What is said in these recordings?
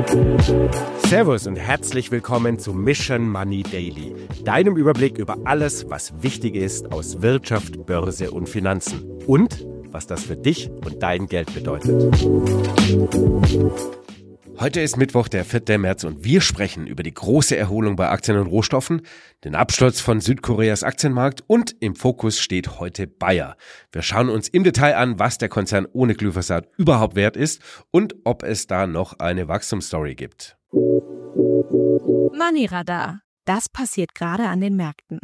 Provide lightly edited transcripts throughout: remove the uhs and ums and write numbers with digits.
Servus und herzlich willkommen zu Mission Money Daily, deinem Überblick über alles, was wichtig ist aus Wirtschaft, Börse und Finanzen und was das für dich und dein Geld bedeutet. Heute ist Mittwoch, der 4. März und wir sprechen über die große Erholung bei Aktien und Rohstoffen, den Absturz von Südkoreas Aktienmarkt und im Fokus steht heute Bayer. Wir schauen uns im Detail an, was der Konzern ohne Glyphosat überhaupt wert ist und ob es da noch eine Wachstumsstory gibt. Money Radar. Das passiert gerade an den Märkten.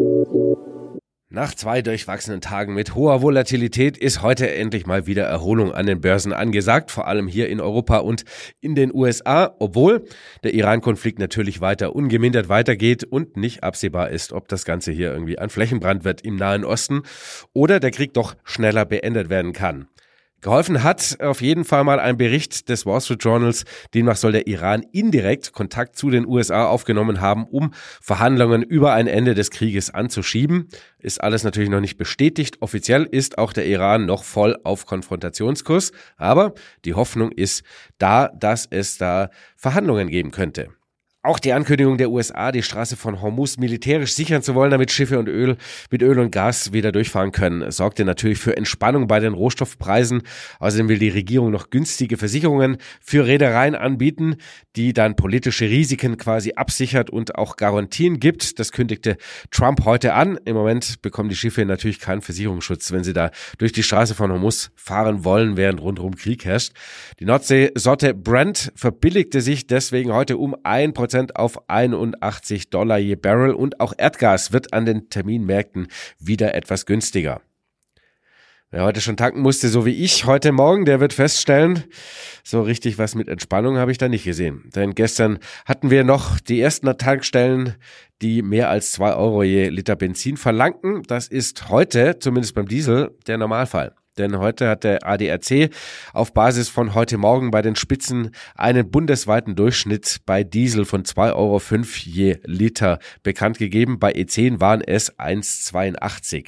Nach 2 durchwachsenen Tagen mit hoher Volatilität ist heute endlich mal wieder Erholung an den Börsen angesagt, vor allem hier in Europa und in den USA, obwohl der Iran-Konflikt natürlich weiter ungemindert weitergeht und nicht absehbar ist, ob das Ganze hier irgendwie ein Flächenbrand wird im Nahen Osten oder der Krieg doch schneller beendet werden kann. Geholfen hat auf jeden Fall mal ein Bericht des Wall Street Journals, demnach soll der Iran indirekt Kontakt zu den USA aufgenommen haben, um Verhandlungen über ein Ende des Krieges anzuschieben. Ist alles natürlich noch nicht bestätigt. Offiziell ist auch der Iran noch voll auf Konfrontationskurs, aber die Hoffnung ist da, dass es da Verhandlungen geben könnte. Auch die Ankündigung der USA, die Straße von Hormuz militärisch sichern zu wollen, damit Schiffe und mit Öl und Gas wieder durchfahren können, sorgte natürlich für Entspannung bei den Rohstoffpreisen. Außerdem will die Regierung noch günstige Versicherungen für Reedereien anbieten, die dann politische Risiken quasi absichert und auch Garantien gibt. Das kündigte Trump heute an. Im Moment bekommen die Schiffe natürlich keinen Versicherungsschutz, wenn sie da durch die Straße von Hormuz fahren wollen, während rundherum Krieg herrscht. Die Nordsee-Sorte Brent verbilligte sich deswegen heute um 1% auf $81 je Barrel und auch Erdgas wird an den Terminmärkten wieder etwas günstiger. Wer heute schon tanken musste, so wie ich heute Morgen, der wird feststellen, so richtig was mit Entspannung habe ich da nicht gesehen. Denn gestern hatten wir noch die ersten Tankstellen, die mehr als 2 Euro je Liter Benzin verlangten. Das ist heute, zumindest beim Diesel, der Normalfall. Denn heute hat der ADAC auf Basis von heute Morgen bei den Spitzen einen bundesweiten Durchschnitt bei Diesel von 2,05 Euro je Liter bekannt gegeben. Bei E10 waren es 1,82.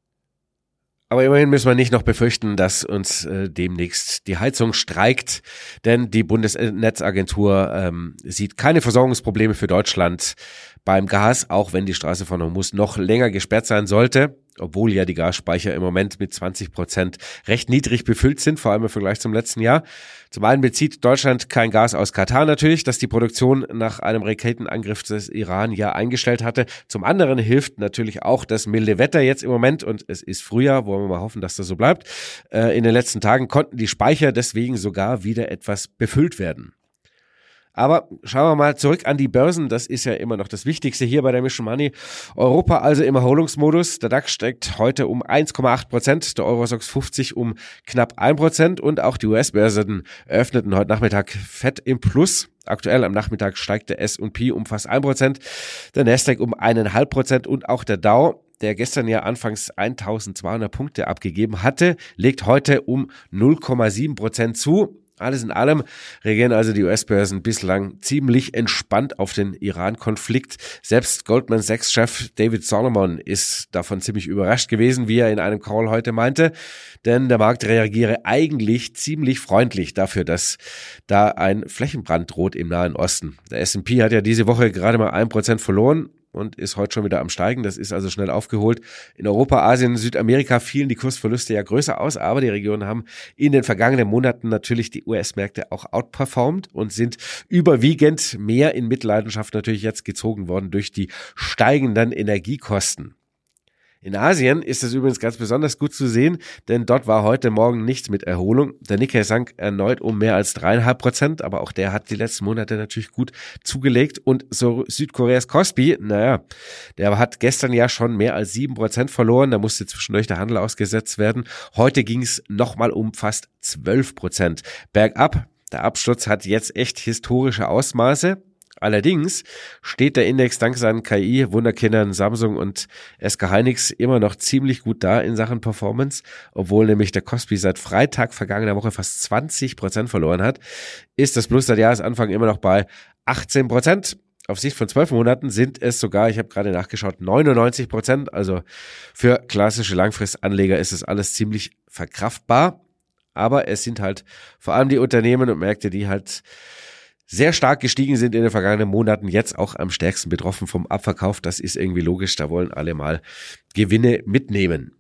Aber immerhin müssen wir nicht noch befürchten, dass uns demnächst die Heizung streikt, denn die Bundesnetzagentur sieht keine Versorgungsprobleme für Deutschland beim Gas, auch wenn die Straße von Hormuz noch länger gesperrt sein sollte, obwohl ja die Gasspeicher im Moment mit 20% recht niedrig befüllt sind, vor allem im Vergleich zum letzten Jahr. Zum einen bezieht Deutschland kein Gas aus Katar natürlich, das die Produktion nach einem Raketenangriff des Iran ja eingestellt hatte. Zum anderen hilft natürlich auch das milde Wetter jetzt im Moment und es ist Frühjahr, wollen wir mal hoffen, dass das so bleibt. In den letzten Tagen konnten die Speicher deswegen sogar wieder etwas befüllt werden. Aber schauen wir mal zurück an die Börsen. Das ist ja immer noch das Wichtigste hier bei der Mission Money. Europa also im Erholungsmodus. Der DAX steigt heute um 1,8%, der Eurostoxx 50 um knapp 1% und auch die US-Börsen eröffneten heute Nachmittag fett im Plus. Aktuell am Nachmittag steigt der S&P um fast 1%, der Nasdaq um 1,5% und auch der Dow, der gestern ja anfangs 1200 Punkte abgegeben hatte, legt heute um 0,7% zu. Alles in allem reagieren also die US-Börsen bislang ziemlich entspannt auf den Iran-Konflikt. Selbst Goldman Sachs-Chef David Solomon ist davon ziemlich überrascht gewesen, wie er in einem Call heute meinte, denn der Markt reagiere eigentlich ziemlich freundlich dafür, dass da ein Flächenbrand droht im Nahen Osten. Der S&P hat ja diese Woche gerade mal 1% verloren und ist heute schon wieder am Steigen. Das ist also schnell aufgeholt. In Europa, Asien, Südamerika fielen die Kursverluste ja größer aus, aber die Regionen haben in den vergangenen Monaten natürlich die US-Märkte auch outperformed und sind überwiegend mehr in Mitleidenschaft natürlich jetzt gezogen worden durch die steigenden Energiekosten. In Asien ist es übrigens ganz besonders gut zu sehen, denn dort war heute Morgen nichts mit Erholung. Der Nikkei sank erneut um mehr als 3,5%, aber auch der hat die letzten Monate natürlich gut zugelegt. Und so Südkoreas Kospi, der hat gestern ja schon mehr als 7% verloren, da musste zwischendurch der Handel ausgesetzt werden. Heute ging es nochmal um fast 12% bergab. Der Absturz hat jetzt echt historische Ausmaße. Allerdings steht der Index dank seinen KI-Wunderkindern Samsung und SK Hynix immer noch ziemlich gut da in Sachen Performance, obwohl nämlich der Kospi seit Freitag vergangener Woche fast 20% verloren hat, ist das Plus seit Jahresanfang immer noch bei 18%. Auf Sicht von 12 Monaten sind es sogar, ich habe gerade nachgeschaut, 99%. Also für klassische Langfristanleger ist es alles ziemlich verkraftbar. Aber es sind halt vor allem die Unternehmen und Märkte, die halt sehr stark gestiegen sind in den vergangenen Monaten, jetzt auch am stärksten betroffen vom Abverkauf. Das ist irgendwie logisch, da wollen alle mal Gewinne mitnehmen.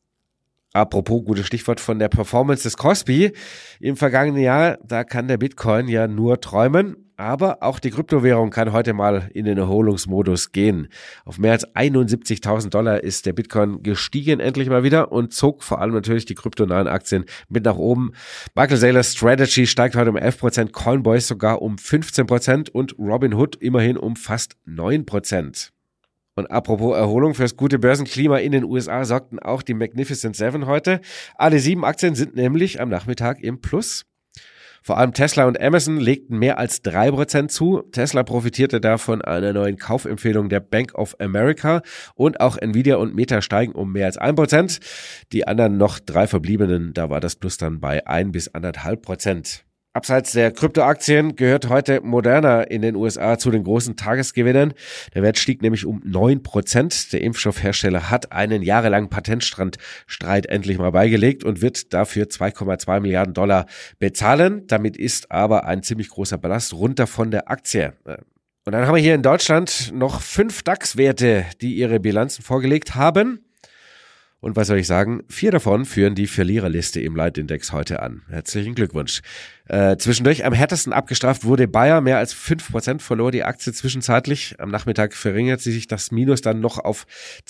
Apropos, gutes Stichwort von der Performance des Kospi im vergangenen Jahr, da kann der Bitcoin ja nur träumen, aber auch die Kryptowährung kann heute mal in den Erholungsmodus gehen. Auf mehr als 71.000 Dollar ist der Bitcoin gestiegen endlich mal wieder und zog vor allem natürlich die kryptonahen Aktien mit nach oben. Michael Saylor's Strategy steigt heute um 11%, Coinbase sogar um 15% und Robinhood immerhin um fast 9%. Und apropos Erholung, fürs gute Börsenklima in den USA sorgten auch die Magnificent Seven heute. Alle 7 Aktien sind nämlich am Nachmittag im Plus. Vor allem Tesla und Amazon legten mehr als 3% zu. Tesla profitierte da von einer neuen Kaufempfehlung der Bank of America und auch Nvidia und Meta steigen um mehr als 1%. Die anderen noch 3 verbliebenen, da war das Plus dann bei 1 bis 1,5%. Abseits der Kryptoaktien gehört heute Moderna in den USA zu den großen Tagesgewinnern. Der Wert stieg nämlich um 9%. Der Impfstoffhersteller hat einen jahrelangen Patentstreit endlich mal beigelegt und wird dafür 2,2 Milliarden Dollar bezahlen. Damit ist aber ein ziemlich großer Ballast runter von der Aktie. Und dann haben wir hier in Deutschland noch 5 DAX-Werte, die ihre Bilanzen vorgelegt haben. Und was soll ich sagen? 4 davon führen die Verliererliste im Leitindex heute an. Herzlichen Glückwunsch. Zwischendurch am härtesten abgestraft wurde Bayer. Mehr als 5% verlor die Aktie zwischenzeitlich. Am Nachmittag verringert sich das Minus dann noch auf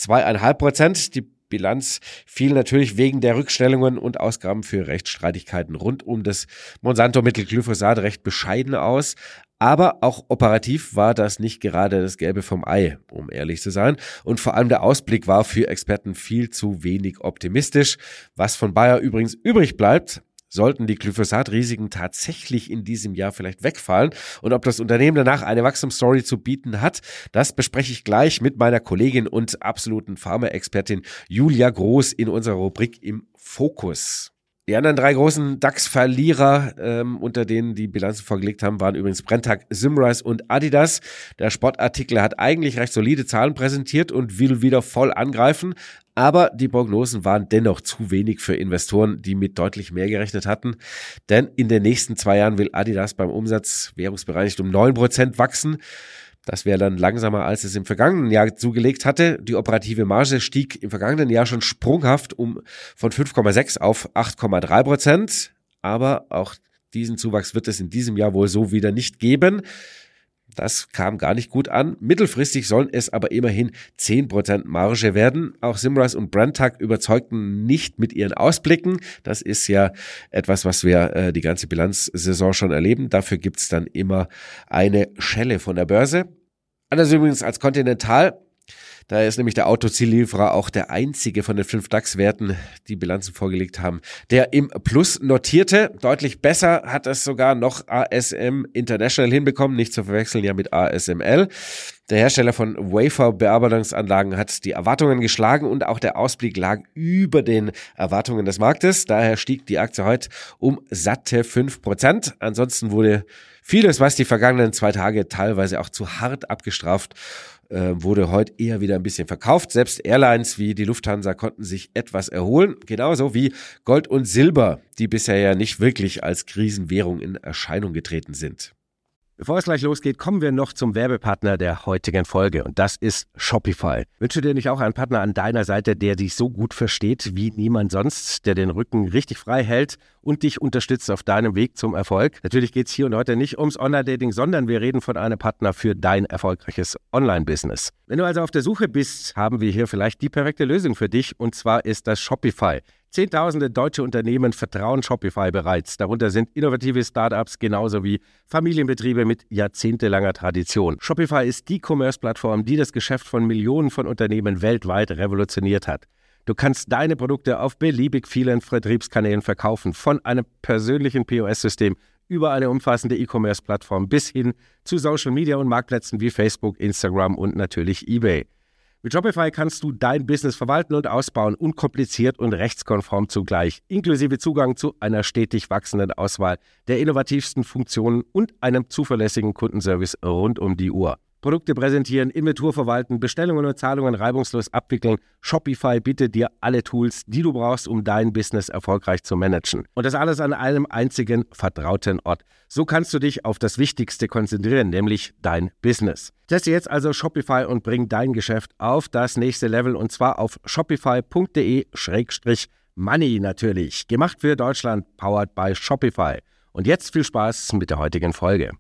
2,5%. Die Bilanz fiel natürlich wegen der Rückstellungen und Ausgaben für Rechtsstreitigkeiten rund um das Monsanto-Mittel Glyphosat recht bescheiden aus. Aber auch operativ war das nicht gerade das Gelbe vom Ei, um ehrlich zu sein. Und vor allem der Ausblick war für Experten viel zu wenig optimistisch. Was von Bayer übrigens übrig bleibt, sollten die Glyphosat-Risiken tatsächlich in diesem Jahr vielleicht wegfallen. Und ob das Unternehmen danach eine Wachstumsstory zu bieten hat, das bespreche ich gleich mit meiner Kollegin und absoluten Pharma-Expertin Julia Groß in unserer Rubrik im Fokus. Die anderen 3 großen DAX-Verlierer, unter denen die Bilanzen vorgelegt haben, waren übrigens Brenntag, Symrise und Adidas. Der Sportartikler hat eigentlich recht solide Zahlen präsentiert und will wieder voll angreifen. Aber die Prognosen waren dennoch zu wenig für Investoren, die mit deutlich mehr gerechnet hatten. Denn in den nächsten 2 Jahren will Adidas beim Umsatz währungsbereinigt um 9% wachsen. Das wäre dann langsamer, als es im vergangenen Jahr zugelegt hatte. Die operative Marge stieg im vergangenen Jahr schon sprunghaft von 5,6 auf 8,3%. Aber auch diesen Zuwachs wird es in diesem Jahr wohl so wieder nicht geben. Das kam gar nicht gut an. Mittelfristig sollen es aber immerhin 10% Marge werden. Auch Symrise und Brenntag überzeugten nicht mit ihren Ausblicken. Das ist ja etwas, was wir die ganze Bilanzsaison schon erleben. Dafür gibt's dann immer eine Schelle von der Börse. Anders übrigens als Continental. Da ist nämlich der Autozulieferer auch der einzige von den 5 DAX-Werten, die Bilanzen vorgelegt haben, der im Plus notierte. Deutlich besser hat es sogar noch ASM International hinbekommen, nicht zu verwechseln ja mit ASML. Der Hersteller von Wafer-Bearbeitungsanlagen hat die Erwartungen geschlagen und auch der Ausblick lag über den Erwartungen des Marktes. Daher stieg die Aktie heute um satte 5%. Ansonsten wurde vieles, was die vergangenen 2 Tage teilweise auch zu hart abgestraft, wurde heute eher wieder ein bisschen verkauft. Selbst Airlines wie die Lufthansa konnten sich etwas erholen, genauso wie Gold und Silber, die bisher ja nicht wirklich als Krisenwährung in Erscheinung getreten sind. Bevor es gleich losgeht, kommen wir noch zum Werbepartner der heutigen Folge und das ist Shopify. Wünsche dir nicht auch einen Partner an deiner Seite, der dich so gut versteht wie niemand sonst, der den Rücken richtig frei hält und dich unterstützt auf deinem Weg zum Erfolg? Natürlich geht es hier und heute nicht ums Online-Dating, sondern wir reden von einem Partner für dein erfolgreiches Online-Business. Wenn du also auf der Suche bist, haben wir hier vielleicht die perfekte Lösung für dich und zwar ist das Shopify. Zehntausende deutsche Unternehmen vertrauen Shopify bereits. Darunter sind innovative Startups genauso wie Familienbetriebe mit jahrzehntelanger Tradition. Shopify ist die Commerce-Plattform, die das Geschäft von Millionen von Unternehmen weltweit revolutioniert hat. Du kannst deine Produkte auf beliebig vielen Vertriebskanälen verkaufen, von einem persönlichen POS-System über eine umfassende E-Commerce-Plattform bis hin zu Social-Media- und Marktplätzen wie Facebook, Instagram und natürlich eBay. Mit Shopify kannst du dein Business verwalten und ausbauen, unkompliziert und rechtskonform zugleich, inklusive Zugang zu einer stetig wachsenden Auswahl der innovativsten Funktionen und einem zuverlässigen Kundenservice rund um die Uhr. Produkte präsentieren, Inventur verwalten, Bestellungen und Zahlungen reibungslos abwickeln. Shopify bietet dir alle Tools, die du brauchst, um dein Business erfolgreich zu managen. Und das alles an einem einzigen vertrauten Ort. So kannst du dich auf das Wichtigste konzentrieren, nämlich dein Business. Teste jetzt also Shopify und bring dein Geschäft auf das nächste Level und zwar auf shopify.de/money natürlich. Gemacht für Deutschland, powered by Shopify. Und jetzt viel Spaß mit der heutigen Folge.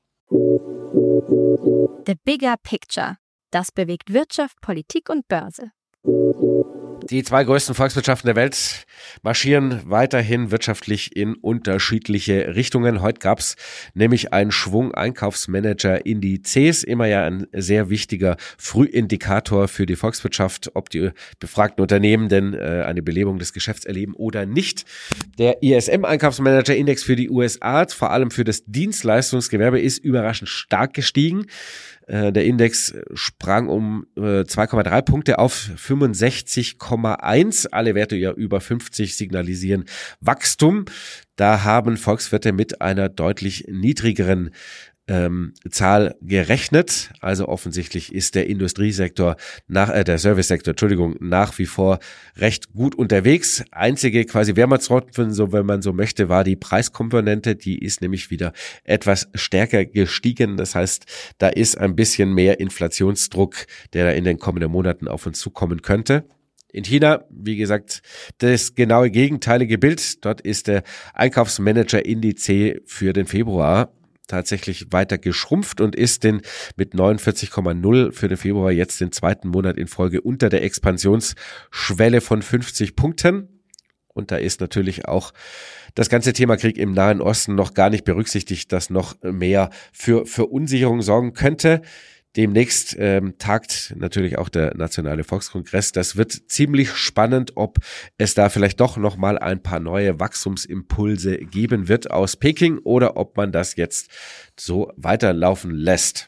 The Bigger Picture. Das bewegt Wirtschaft, Politik und Börse. Die zwei größten Volkswirtschaften der Welt marschieren weiterhin wirtschaftlich in unterschiedliche Richtungen. Heute gab es nämlich einen Schwung Einkaufsmanager-Indizes, immer ja ein sehr wichtiger Frühindikator für die Volkswirtschaft, ob die befragten Unternehmen denn eine Belebung des Geschäfts erleben oder nicht. Der ISM-Einkaufsmanager-Index für die USA, vor allem für das Dienstleistungsgewerbe, ist überraschend stark gestiegen. Der Index sprang um 2,3 Punkte auf 65,1. Alle Werte ja über 50 signalisieren Wachstum. Da haben Volkswirte mit einer deutlich niedrigeren Zahl gerechnet. Also offensichtlich ist der Industriesektor der Servicesektor, nach wie vor recht gut unterwegs. Einzige quasi Wermutstropfen, so wenn man so möchte, war die Preiskomponente. Die ist nämlich wieder etwas stärker gestiegen. Das heißt, da ist ein bisschen mehr Inflationsdruck, der da in den kommenden Monaten auf uns zukommen könnte. In China, wie gesagt, das genaue gegenteilige Bild. Dort ist der Einkaufsmanager-Index für den Februar tatsächlich weiter geschrumpft und ist mit 49,0 für den Februar jetzt den zweiten Monat in Folge unter der Expansionsschwelle von 50 Punkten. Und da ist natürlich auch das ganze Thema Krieg im Nahen Osten noch gar nicht berücksichtigt, das noch mehr für Verunsicherung sorgen könnte. Demnächst tagt natürlich auch der Nationale Volkskongress. Das wird ziemlich spannend, ob es da vielleicht doch nochmal ein paar neue Wachstumsimpulse geben wird aus Peking oder ob man das jetzt so weiterlaufen lässt.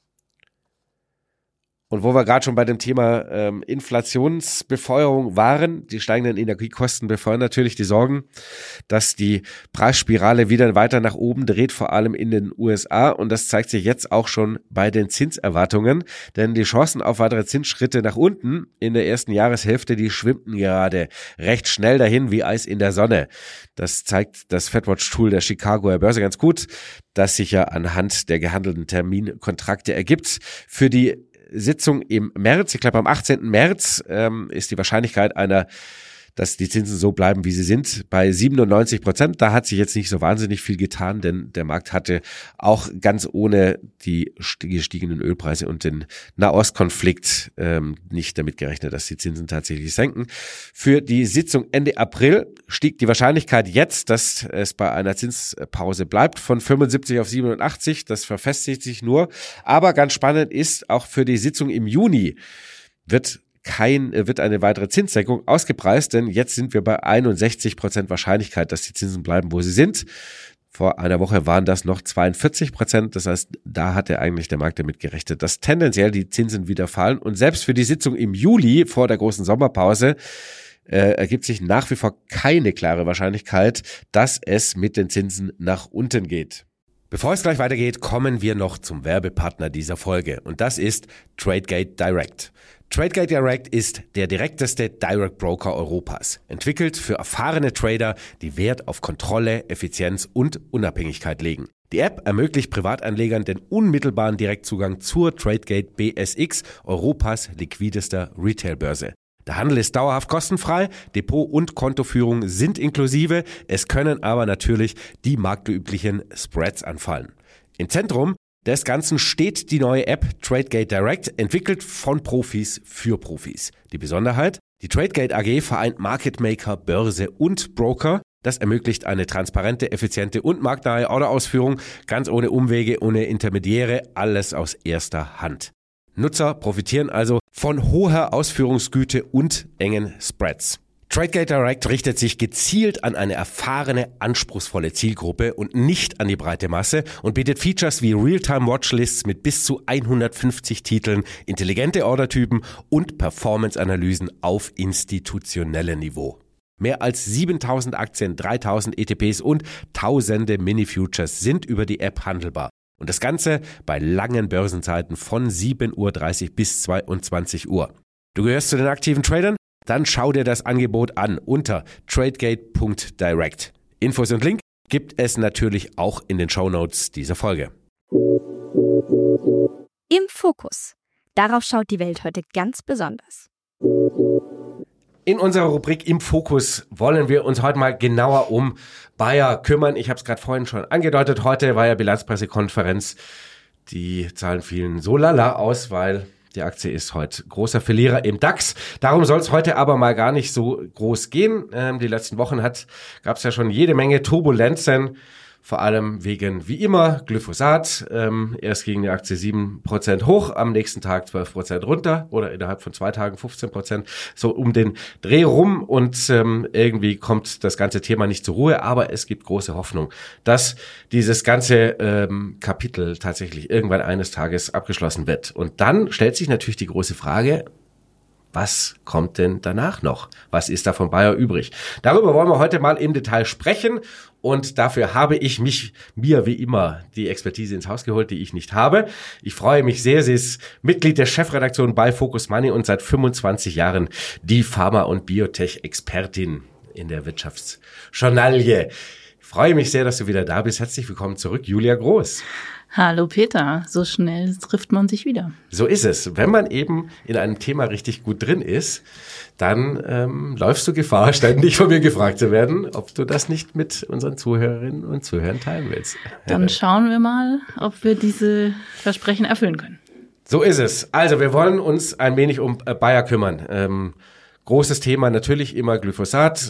Und wo wir gerade schon bei dem Thema Inflationsbefeuerung waren, die steigenden Energiekosten befeuern natürlich die Sorgen, dass die Preisspirale wieder weiter nach oben dreht, vor allem in den USA. Und das zeigt sich jetzt auch schon bei den Zinserwartungen, denn die Chancen auf weitere Zinsschritte nach unten in der ersten Jahreshälfte, die schwimmten gerade recht schnell dahin wie Eis in der Sonne. Das zeigt das FedWatch-Tool der Chicagoer Börse ganz gut, das sich ja anhand der gehandelten Terminkontrakte ergibt. Für die Sitzung im März, ich glaube am 18. März, ist die Wahrscheinlichkeit dass die Zinsen so bleiben, wie sie sind, bei 97%. Da hat sich jetzt nicht so wahnsinnig viel getan, denn der Markt hatte auch ganz ohne die gestiegenen Ölpreise und den Nahostkonflikt nicht damit gerechnet, dass die Zinsen tatsächlich senken. Für die Sitzung Ende April stieg die Wahrscheinlichkeit jetzt, dass es bei einer Zinspause bleibt, von 75 auf 87. Das verfestigt sich nur. Aber ganz spannend ist, auch für die Sitzung im Juni wird eine weitere Zinssenkung ausgepreist, denn jetzt sind wir bei 61% Wahrscheinlichkeit, dass die Zinsen bleiben, wo sie sind. Vor einer Woche waren das noch 42%. Das heißt, da hatte eigentlich der Markt damit gerechnet, dass tendenziell die Zinsen wieder fallen. Und selbst für die Sitzung im Juli vor der großen Sommerpause ergibt sich nach wie vor keine klare Wahrscheinlichkeit, dass es mit den Zinsen nach unten geht. Bevor es gleich weitergeht, kommen wir noch zum Werbepartner dieser Folge. Und das ist Tradegate Direct. Tradegate Direct ist der direkteste Direct Broker Europas. Entwickelt für erfahrene Trader, die Wert auf Kontrolle, Effizienz und Unabhängigkeit legen. Die App ermöglicht Privatanlegern den unmittelbaren Direktzugang zur Tradegate BSX, Europas liquidester Retailbörse. Der Handel ist dauerhaft kostenfrei, Depot- und Kontoführung sind inklusive, es können aber natürlich die marktüblichen Spreads anfallen. Im Zentrum des Ganzen steht die neue App Tradegate Direct, entwickelt von Profis für Profis. Die Besonderheit? Die Tradegate AG vereint Market Maker, Börse und Broker. Das ermöglicht eine transparente, effiziente und marktnahe Orderausführung, ganz ohne Umwege, ohne Intermediäre, alles aus erster Hand. Nutzer profitieren also von hoher Ausführungsgüte und engen Spreads. Tradegate Direct richtet sich gezielt an eine erfahrene, anspruchsvolle Zielgruppe und nicht an die breite Masse und bietet Features wie Realtime-Watchlists mit bis zu 150 Titeln, intelligente Ordertypen und Performance-Analysen auf institutionellem Niveau. Mehr als 7000 Aktien, 3000 ETPs und tausende Mini-Futures sind über die App handelbar. Und das Ganze bei langen Börsenzeiten von 7:30 Uhr bis 22 Uhr. Du gehörst zu den aktiven Tradern? Dann schau dir das Angebot an unter tradegate.direct. Infos und Link gibt es natürlich auch in den Shownotes dieser Folge. Im Fokus. Darauf schaut die Welt heute ganz besonders. In unserer Rubrik Im Fokus wollen wir uns heute mal genauer um Bayer kümmern. Ich habe es gerade vorhin schon angedeutet. Heute war ja Bilanzpressekonferenz. Die Zahlen fielen so lala aus, weil die Aktie ist heute großer Verlierer im DAX. Darum soll es heute aber mal gar nicht so groß gehen. Die letzten Wochen gab es ja schon jede Menge Turbulenzen. Vor allem wegen, wie immer, Glyphosat. Erst ging die Aktie 7% hoch, am nächsten Tag 12% runter oder innerhalb von 2 Tagen 15%. So um den Dreh rum und irgendwie kommt das ganze Thema nicht zur Ruhe. Aber es gibt große Hoffnung, dass dieses ganze Kapitel tatsächlich irgendwann eines Tages abgeschlossen wird. Und dann stellt sich natürlich die große Frage, was kommt denn danach noch? Was ist da von Bayer übrig? Darüber wollen wir heute mal im Detail sprechen und dafür habe ich mir wie immer die Expertise ins Haus geholt, die ich nicht habe. Ich freue mich sehr, sie ist Mitglied der Chefredaktion bei Focus Money und seit 25 Jahren die Pharma- und Biotech-Expertin in der Wirtschaftsjournalie. Ich freue mich sehr, dass du wieder da bist. Herzlich willkommen zurück, Julia Groß. Hallo Peter, so schnell trifft man sich wieder. So ist es. Wenn man eben in einem Thema richtig gut drin ist, dann läufst du Gefahr, ständig von mir gefragt zu werden, ob du das nicht mit unseren Zuhörerinnen und Zuhörern teilen willst. Dann schauen wir mal, ob wir diese Versprechen erfüllen können. So ist es. Also wir wollen uns ein wenig um Bayer kümmern. Großes Thema natürlich immer Glyphosat.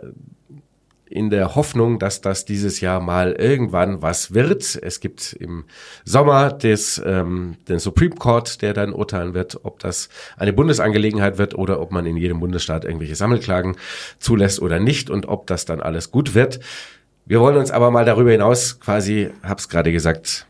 In der Hoffnung, dass das dieses Jahr mal irgendwann was wird. Es gibt im Sommer den Supreme Court, der dann urteilen wird, ob das eine Bundesangelegenheit wird oder ob man in jedem Bundesstaat irgendwelche Sammelklagen zulässt oder nicht und ob das dann alles gut wird. Wir wollen uns aber mal darüber hinaus quasi, hab's gerade gesagt,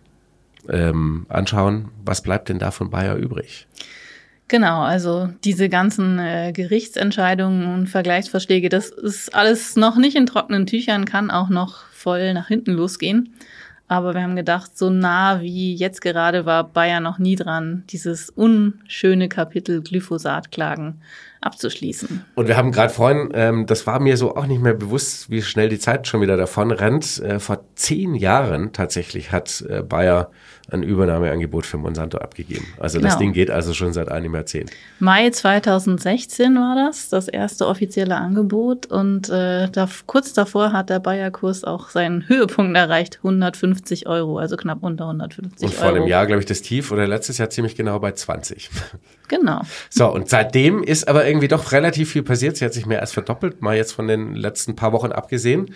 anschauen, was bleibt denn da von Bayer übrig? Genau, also diese ganzen Gerichtsentscheidungen und Vergleichsvorschläge, das ist alles noch nicht in trockenen Tüchern, kann auch noch voll nach hinten losgehen. Aber wir haben gedacht, so nah wie jetzt gerade war Bayer noch nie dran, dieses unschöne Kapitel Glyphosat-Klagen abzuschließen. Und wir haben gerade vorhin, das war mir so auch nicht mehr bewusst, wie schnell die Zeit schon wieder davon rennt. Vor 10 Jahren tatsächlich hat Bayer ein Übernahmeangebot für Monsanto abgegeben. Also genau. Das Ding geht also schon seit einem Jahrzehnt. Mai 2016 war das erste offizielle Angebot und kurz davor hat der Bayer-Kurs auch seinen Höhepunkt erreicht, 150 €, also knapp unter 150 €. Und vor einem Jahr, glaube ich, das Tief oder letztes Jahr ziemlich genau bei 20. Genau. So, und seitdem ist aber irgendwie doch relativ viel passiert. Sie hat sich mehr als verdoppelt, mal jetzt von den letzten paar Wochen abgesehen.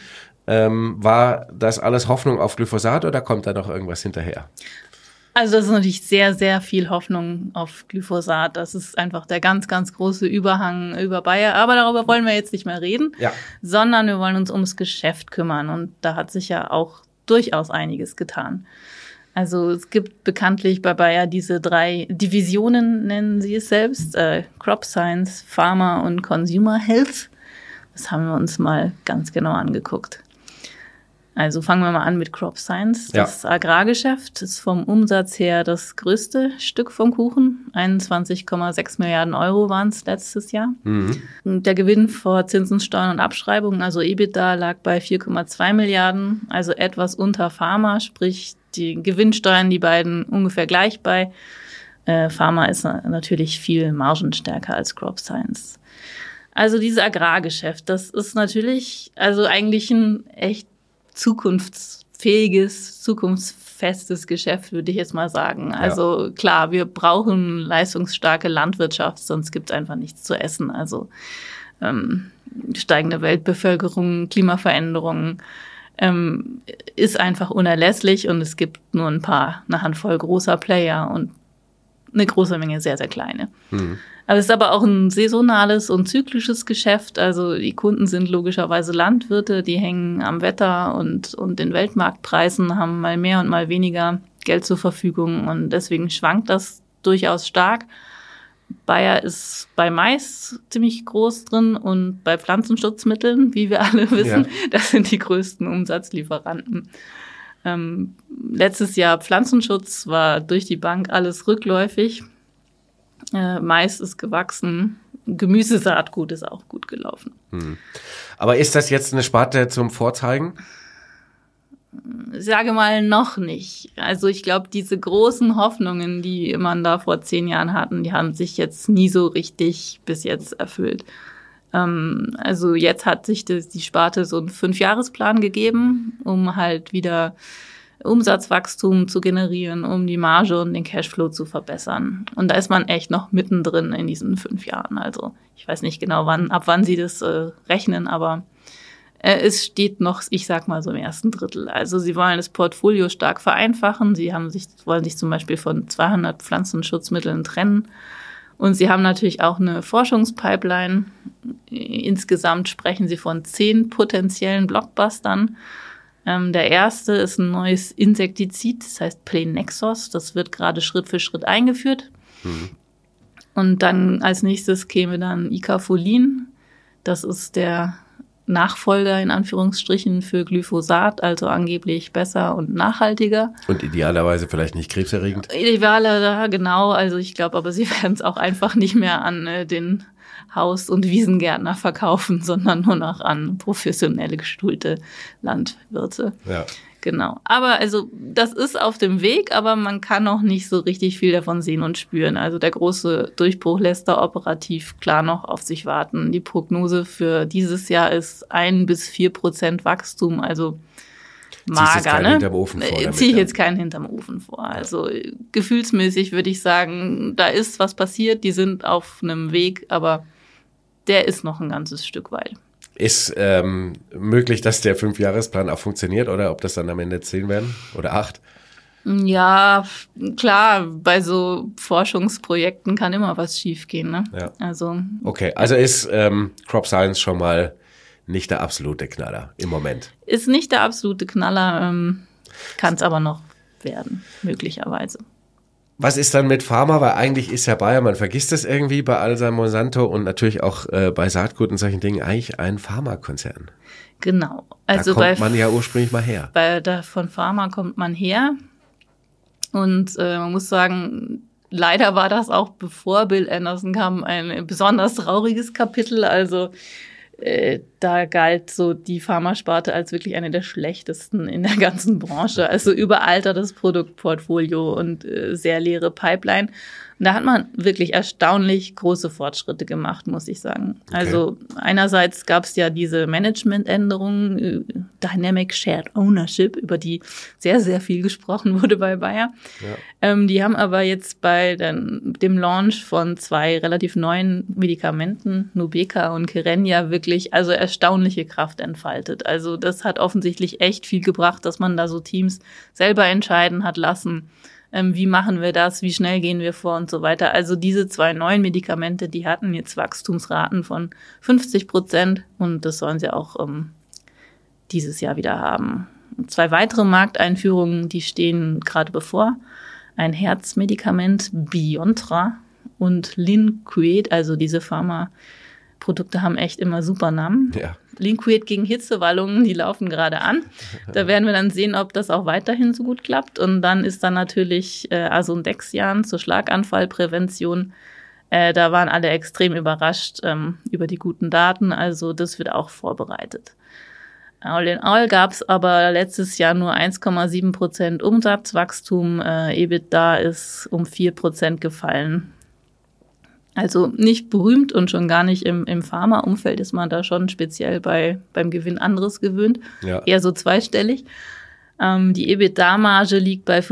War das alles Hoffnung auf Glyphosat oder kommt da noch irgendwas hinterher? Also das ist natürlich sehr, sehr viel Hoffnung auf Glyphosat. Das ist einfach der ganz, ganz große Überhang über Bayer. Aber darüber wollen wir jetzt nicht mehr reden, sondern wir wollen uns ums Geschäft kümmern. Und da hat sich ja auch durchaus einiges getan. Also es gibt bekanntlich bei Bayer diese 3 Divisionen, nennen sie es selbst, Crop Science, Pharma und Consumer Health. Das haben wir uns mal ganz genau angeguckt. Also fangen wir mal an mit Crop Science. Das Agrargeschäft ist vom Umsatz her das größte Stück vom Kuchen. 21,6 Milliarden € waren es letztes Jahr. Mhm. Der Gewinn vor Zinsen, Steuern und Abschreibungen, also EBITDA, lag bei 4,2 Milliarden, also etwas unter Pharma, sprich die Gewinnsteuern, die beiden ungefähr gleich bei. Pharma ist natürlich viel margenstärker als Crop Science. Also dieses Agrargeschäft, das ist natürlich also eigentlich ein echt zukunftsfähiges, zukunftsfestes Geschäft, würde ich jetzt mal sagen. Also klar, wir brauchen leistungsstarke Landwirtschaft, sonst gibt es einfach nichts zu essen. Also steigende Weltbevölkerung, Klimaveränderungen ist einfach unerlässlich und es gibt nur eine Handvoll großer Player und eine große Menge sehr, sehr kleine. Mhm. Aber es ist aber auch ein saisonales und zyklisches Geschäft. Also die Kunden sind logischerweise Landwirte, die hängen am Wetter und den Weltmarktpreisen, haben mal mehr und mal weniger Geld zur Verfügung und deswegen schwankt das durchaus stark. Bayer ist bei Mais ziemlich groß drin und bei Pflanzenschutzmitteln, wie wir alle wissen, das sind die größten Umsatzlieferanten. Letztes Jahr Pflanzenschutz war durch die Bank alles rückläufig. Mais ist gewachsen. Gemüsesaatgut ist auch gut gelaufen. Aber ist das jetzt eine Sparte zum Vorzeigen? Ich sage mal, noch nicht. Also ich glaube, diese großen Hoffnungen, die man da vor 10 Jahren hatten, die haben sich jetzt nie so richtig bis jetzt erfüllt. Also jetzt hat sich die Sparte so einen 5-Jahresplan gegeben, um halt wieder Umsatzwachstum zu generieren, um die Marge und den Cashflow zu verbessern. Und da ist man echt noch mittendrin in diesen 5 Jahren. Also ich weiß nicht genau, ab wann sie das rechnen, aber es steht noch, ich sag mal, so im ersten Drittel. Also sie wollen das Portfolio stark vereinfachen. Sie wollen sich zum Beispiel von 200 Pflanzenschutzmitteln trennen. Und sie haben natürlich auch eine Forschungspipeline. Insgesamt sprechen sie von 10 potenziellen Blockbustern. Der erste ist ein neues Insektizid, das heißt Plenexos. Das wird gerade Schritt für Schritt eingeführt. Und dann als nächstes käme dann Icafolin. Das ist der Nachfolger in Anführungsstrichen für Glyphosat, also angeblich besser und nachhaltiger. Und idealerweise vielleicht nicht krebserregend? Idealerweise, genau. Also ich glaube, aber sie werden es auch einfach nicht mehr an den Haus- und Wiesengärtner verkaufen, sondern nur noch an professionelle geschulte Landwirte. Ja. Genau. Aber also das ist auf dem Weg, aber man kann noch nicht so richtig viel davon sehen und spüren. Also der große Durchbruch lässt da operativ klar noch auf sich warten. Die Prognose für dieses Jahr ist 1-4% Wachstum, also mager, ne? Ziehe ich jetzt keinen hinterm Ofen vor. Also gefühlsmäßig würde ich sagen, da ist was passiert, die sind auf einem Weg, aber der ist noch ein ganzes Stück weit. Ist möglich, dass der 5-Jahresplan auch funktioniert oder ob das dann am Ende 10 werden oder 8? Ja, klar, bei so Forschungsprojekten kann immer was schiefgehen, ne? Ja. Also okay, also ist Crop Science schon mal nicht der absolute Knaller im Moment? Ist nicht der absolute Knaller, kann es aber noch werden, möglicherweise. Was ist dann mit Pharma? Weil eigentlich ist ja Bayer, man vergisst das irgendwie bei Alsa Monsanto und natürlich auch bei Saatgut und solchen Dingen, eigentlich ein Pharmakonzern. Genau. Also da kommt man ja ursprünglich mal her. Von Pharma kommt man her. Und man muss sagen, leider war das auch, bevor Bill Anderson kam, ein besonders trauriges Kapitel. Also da galt so die Pharmasparte als wirklich eine der schlechtesten in der ganzen Branche. Also überaltertes Produktportfolio und sehr leere Pipeline. Und da hat man wirklich erstaunlich große Fortschritte gemacht, muss ich sagen. Okay. Also einerseits gab es ja diese Managementänderungen, Dynamic Shared Ownership, über die sehr, sehr viel gesprochen wurde bei Bayer. Ja. Die haben aber jetzt bei dem Launch von 2 relativ neuen Medikamenten, Nubeqa und Kerendia, wirklich also erstaunliche Kraft entfaltet. Also das hat offensichtlich echt viel gebracht, dass man da so Teams selber entscheiden hat lassen. Wie machen wir das, wie schnell gehen wir vor und so weiter. Also diese 2 neuen Medikamente, die hatten jetzt Wachstumsraten von 50% und das sollen sie auch dieses Jahr wieder haben. 2 weitere Markteinführungen, die stehen gerade bevor. Ein Herzmedikament, Biontra und Linqued, also diese Pharmaprodukte haben echt immer super Namen. Ja. Linqued gegen Hitzewallungen, die laufen gerade an. Da werden wir dann sehen, ob das auch weiterhin so gut klappt. Und dann ist dann natürlich Asundexian zur Schlaganfallprävention. Da waren alle extrem überrascht über die guten Daten. Also das wird auch vorbereitet. All in all gab es aber letztes Jahr nur 1,7% Umsatzwachstum. EBITDA ist um 4% gefallen. Also nicht berühmt und schon gar nicht im Pharma-Umfeld ist man da schon speziell beim Gewinn anderes gewöhnt. Ja. Eher so zweistellig. Die EBITDA-Marge liegt bei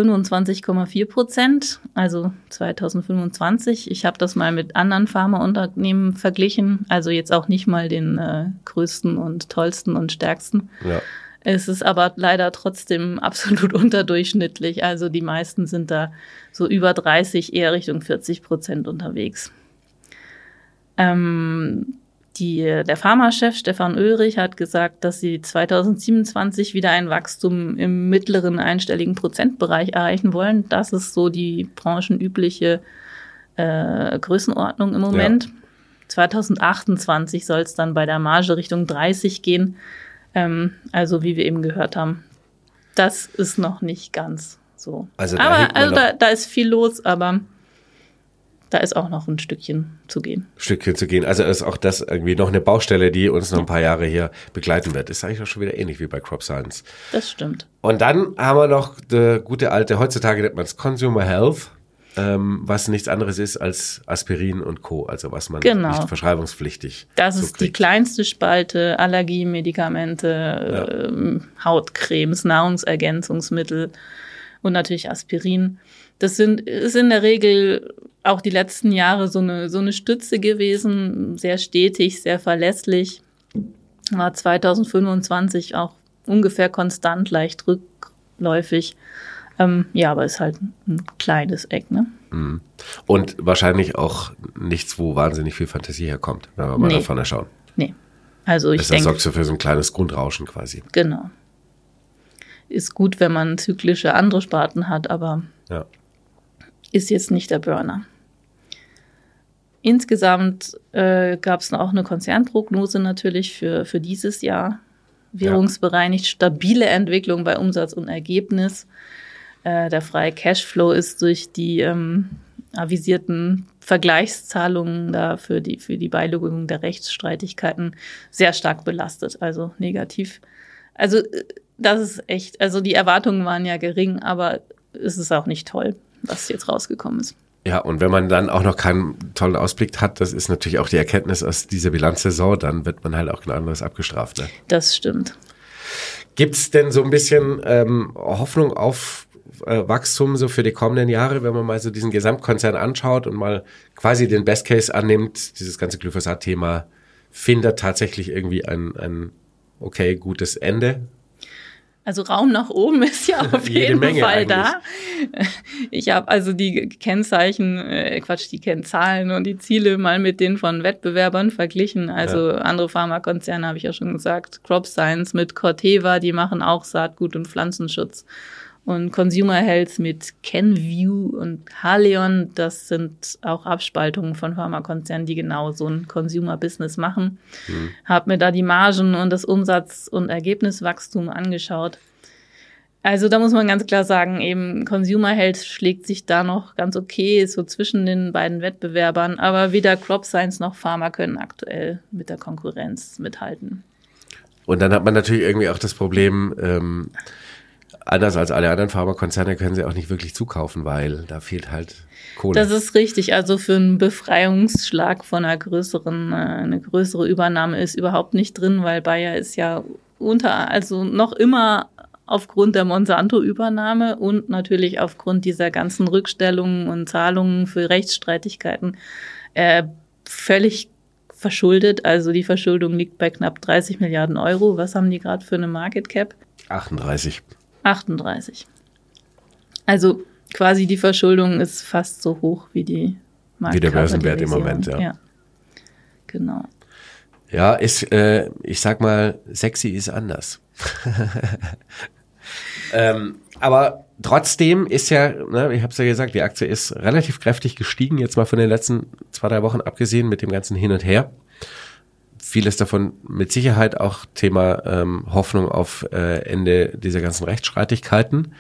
25,4%, also 2025. Ich habe das mal mit anderen Pharmaunternehmen verglichen, also jetzt auch nicht mal den größten und tollsten und stärksten. Ja. Es ist aber leider trotzdem absolut unterdurchschnittlich. Also die meisten sind da so über 30, eher Richtung 40% unterwegs. Der Pharmachef Stefan Oelrich hat gesagt, dass sie 2027 wieder ein Wachstum im mittleren einstelligen Prozentbereich erreichen wollen. Das ist so die branchenübliche Größenordnung im Moment. Ja. 2028 soll es dann bei der Marge Richtung 30 gehen. Also wie wir eben gehört haben, Das ist noch nicht ganz so. Also da ist viel los, aber da ist auch noch ein Stückchen zu gehen. Also ist auch das irgendwie noch eine Baustelle, die uns noch ein paar Jahre hier begleiten wird. Ist eigentlich auch schon wieder ähnlich wie bei Crop Science. Das stimmt. Und dann haben wir noch die gute alte, heutzutage nennt man es Consumer Health, was nichts anderes ist als Aspirin und Co., also was man nicht verschreibungspflichtig Das so ist kriegt. die kleinste Spalte, Allergiemedikamente, Hautcremes, Nahrungsergänzungsmittel und natürlich Aspirin. Ist in der Regel auch die letzten Jahre so eine Stütze gewesen, sehr stetig, sehr verlässlich. War 2025 auch ungefähr konstant, leicht rückläufig. Aber ist halt ein kleines Eck, ne? Und wahrscheinlich auch nichts, wo wahnsinnig viel Fantasie herkommt, wenn wir mal davon schauen. Nee. Also ich denke. Das sorgt so für so ein kleines Grundrauschen quasi. Genau. Ist gut, wenn man zyklische andere Sparten hat, aber ist jetzt nicht der Burner. Insgesamt gab es auch eine Konzernprognose natürlich für dieses Jahr. Währungsbereinigt stabile Entwicklung bei Umsatz und Ergebnis. Der freie Cashflow ist durch die avisierten Vergleichszahlungen da für die Beilegung der Rechtsstreitigkeiten sehr stark belastet, also negativ. Also das ist echt, also die Erwartungen waren ja gering, aber es ist auch nicht toll, was jetzt rausgekommen ist. Ja, und wenn man dann auch noch keinen tollen Ausblick hat, das ist natürlich auch die Erkenntnis aus dieser Bilanzsaison, dann wird man halt auch genau anderes abgestraft. Ne? Das stimmt. Gibt es denn so ein bisschen Hoffnung auf Wachstum so für die kommenden Jahre, wenn man mal so diesen Gesamtkonzern anschaut und mal quasi den Best Case annimmt, dieses ganze Glyphosat-Thema findet tatsächlich irgendwie ein okay, gutes Ende? Also Raum nach oben ist ja auf jeden Fall eigentlich da. Ich habe also die die Kennzahlen und die Ziele mal mit denen von Wettbewerbern verglichen. Also andere Pharmakonzerne, habe ich ja schon gesagt, Crop Science mit Corteva, die machen auch Saatgut und Pflanzenschutz. Und Consumer Health mit Kenvue und Haleon, das sind auch Abspaltungen von Pharmakonzernen, die genau so ein Consumer-Business machen. Habe mir da die Margen und das Umsatz- und Ergebniswachstum angeschaut. Also da muss man ganz klar sagen, eben Consumer Health schlägt sich da noch ganz okay, ist so zwischen den beiden Wettbewerbern. Aber weder Crop Science noch Pharma können aktuell mit der Konkurrenz mithalten. Und dann hat man natürlich irgendwie auch das Problem, anders als alle anderen Pharmakonzerne können sie auch nicht wirklich zukaufen, weil da fehlt halt Kohle. Das ist richtig. Also für einen Befreiungsschlag von eine größere Übernahme ist überhaupt nicht drin, weil Bayer ist ja noch immer aufgrund der Monsanto-Übernahme und natürlich aufgrund dieser ganzen Rückstellungen und Zahlungen für Rechtsstreitigkeiten völlig verschuldet. Also die Verschuldung liegt bei knapp 30 Milliarden Euro. Was haben die gerade für eine Market Cap? 38. Also quasi die Verschuldung ist fast so hoch wie die Marktkapitalisierung. Wie der Börsenwert im Moment, ja. Genau. Ja, ich sag mal, sexy ist anders. Aber trotzdem ist ja, ne, ich habe es ja gesagt, die Aktie ist relativ kräftig gestiegen, jetzt mal von den letzten 2-3 Wochen abgesehen mit dem ganzen Hin und Her. Vieles davon mit Sicherheit auch Thema Hoffnung auf Ende dieser ganzen Rechtsstreitigkeiten.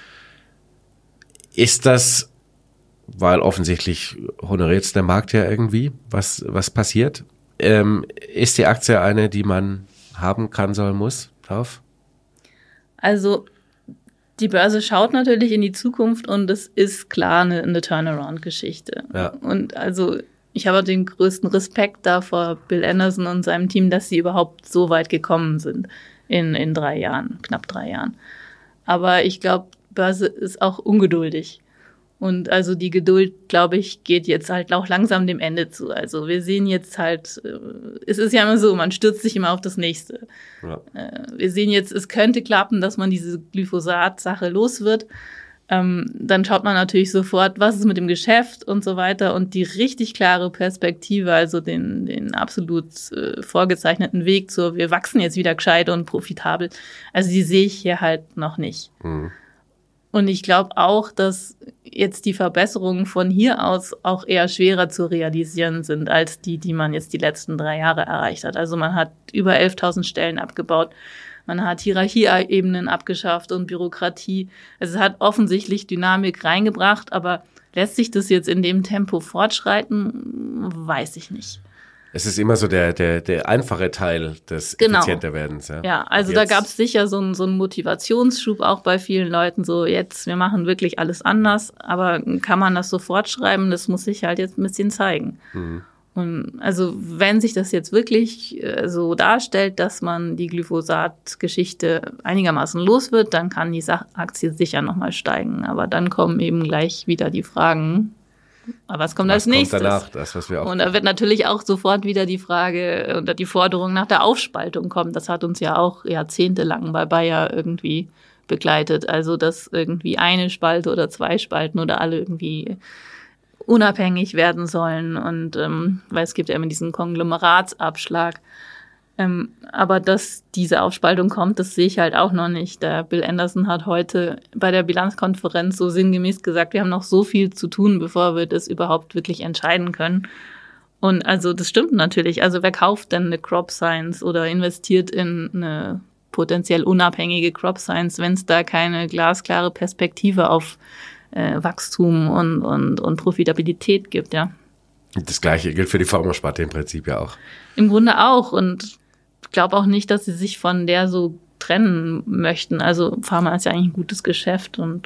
Ist das, weil offensichtlich honoriert der Markt ja irgendwie, was passiert, ist die Aktie eine, die man haben kann, soll, muss, darf? Also die Börse schaut natürlich in die Zukunft und es ist klar eine Turnaround-Geschichte. Ja. Und also ich habe den größten Respekt da vor Bill Anderson und seinem Team, dass sie überhaupt so weit gekommen sind in 3 Jahren, knapp 3 Jahren. Aber ich glaube, Börse ist auch ungeduldig. Und also die Geduld, glaube ich, geht jetzt halt auch langsam dem Ende zu. Also wir sehen jetzt halt, es ist ja immer so, man stürzt sich immer auf das Nächste. Ja. Wir sehen jetzt, es könnte klappen, dass man diese Glyphosat-Sache los wird. Dann schaut man natürlich sofort, was ist mit dem Geschäft und so weiter. Und die richtig klare Perspektive, also den absolut vorgezeichneten Weg zur, wir wachsen jetzt wieder gescheit und profitabel, also die sehe ich hier halt noch nicht. Mhm. Und ich glaube auch, dass jetzt die Verbesserungen von hier aus auch eher schwerer zu realisieren sind, als die man jetzt die letzten 3 Jahre erreicht hat. Also man hat über 11.000 Stellen abgebaut. Man hat Hierarchieebenen abgeschafft und Bürokratie. Also es hat offensichtlich Dynamik reingebracht, aber lässt sich das jetzt in dem Tempo fortschreiten? Weiß ich nicht. Es ist immer so der einfache Teil des effizienter Werdens. Ja, also da gab es sicher so einen Motivationsschub auch bei vielen Leuten, so jetzt, wir machen wirklich alles anders, aber kann man das so fortschreiben? Das muss sich halt jetzt ein bisschen zeigen. Mhm. Und also wenn sich das jetzt wirklich so darstellt, dass man die Glyphosat-Geschichte einigermaßen los wird, dann kann die Aktie sicher nochmal steigen. Aber dann kommen eben gleich wieder die Fragen, aber was kommt als nächstes? Danach, das, was wir auch. Und da wird natürlich auch sofort wieder die Frage oder die Forderung nach der Aufspaltung kommen. Das hat uns ja auch jahrzehntelang bei Bayer irgendwie begleitet. Also dass irgendwie eine Spalte oder 2 Spalten oder alle irgendwie unabhängig werden sollen. Und weil es gibt ja immer diesen Konglomeratsabschlag. Aber dass diese Aufspaltung kommt, das sehe ich halt auch noch nicht. Der Bill Anderson hat heute bei der Bilanzkonferenz so sinngemäß gesagt, wir haben noch so viel zu tun, bevor wir das überhaupt wirklich entscheiden können. Und also das stimmt natürlich. Also wer kauft denn eine Crop Science oder investiert in eine potenziell unabhängige Crop Science, wenn es da keine glasklare Perspektive auf Wachstum und Profitabilität gibt, ja. Das Gleiche gilt für die Pharmasparte im Prinzip ja auch. Im Grunde auch. Und ich glaube auch nicht, dass sie sich von der so trennen möchten. Also Pharma ist ja eigentlich ein gutes Geschäft und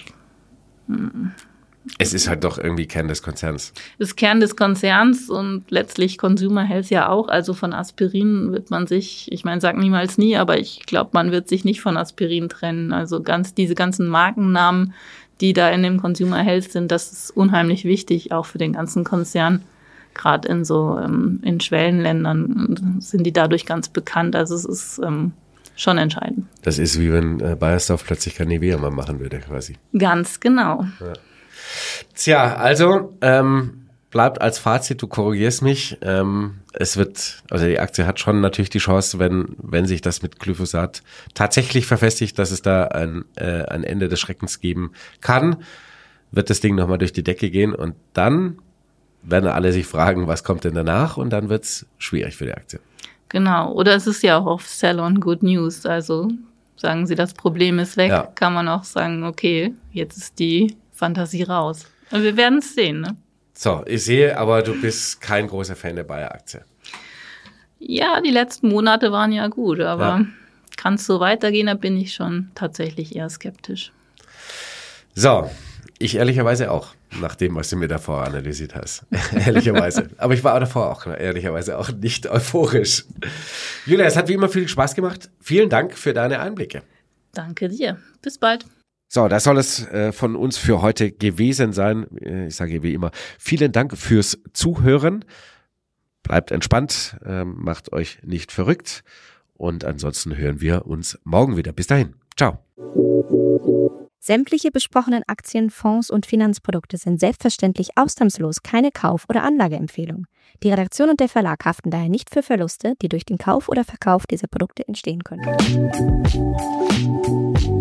es ist halt doch irgendwie Kern des Konzerns. Es ist Kern des Konzerns und letztlich Consumer Health ja auch. Also von Aspirin wird man sich, ich meine, sag niemals nie, aber ich glaube, man wird sich nicht von Aspirin trennen. Also diese ganzen Markennamen, die da in dem Consumer Health sind, das ist unheimlich wichtig, auch für den ganzen Konzern. Gerade in so in Schwellenländern sind die dadurch ganz bekannt. Also es ist schon entscheidend. Das ist wie wenn Bayersdorf plötzlich kein Nivea mehr machen würde, quasi. Ganz genau. Ja. Tja, also bleibt als Fazit, du korrigierst mich. Also die Aktie hat schon natürlich die Chance, wenn sich das mit Glyphosat tatsächlich verfestigt, dass es da ein Ende des Schreckens geben kann, wird das Ding nochmal durch die Decke gehen und dann werden alle sich fragen, was kommt denn danach? Und dann wird's schwierig für die Aktie. Genau. Oder es ist ja auch auf Sell on Good News. Also sagen Sie, das Problem ist weg, kann man auch sagen, okay, jetzt ist die Fantasie raus. Und wir werden es sehen, ne? So, ich sehe, aber du bist kein großer Fan der Bayer-Aktie. Ja, die letzten Monate waren ja gut, aber kann es so weitergehen, da bin ich schon tatsächlich eher skeptisch. So, ich ehrlicherweise auch, nach dem, was du mir davor analysiert hast. Ehrlicherweise. Aber ich war davor auch ehrlicherweise auch nicht euphorisch. Julia, es hat wie immer viel Spaß gemacht. Vielen Dank für deine Einblicke. Danke dir. Bis bald. So, das soll es von uns für heute gewesen sein. Ich sage wie immer, vielen Dank fürs Zuhören. Bleibt entspannt, macht euch nicht verrückt. Und ansonsten hören wir uns morgen wieder. Bis dahin. Ciao. Sämtliche besprochenen Aktien, Fonds und Finanzprodukte sind selbstverständlich ausnahmslos keine Kauf- oder Anlageempfehlung. Die Redaktion und der Verlag haften daher nicht für Verluste, die durch den Kauf oder Verkauf dieser Produkte entstehen können.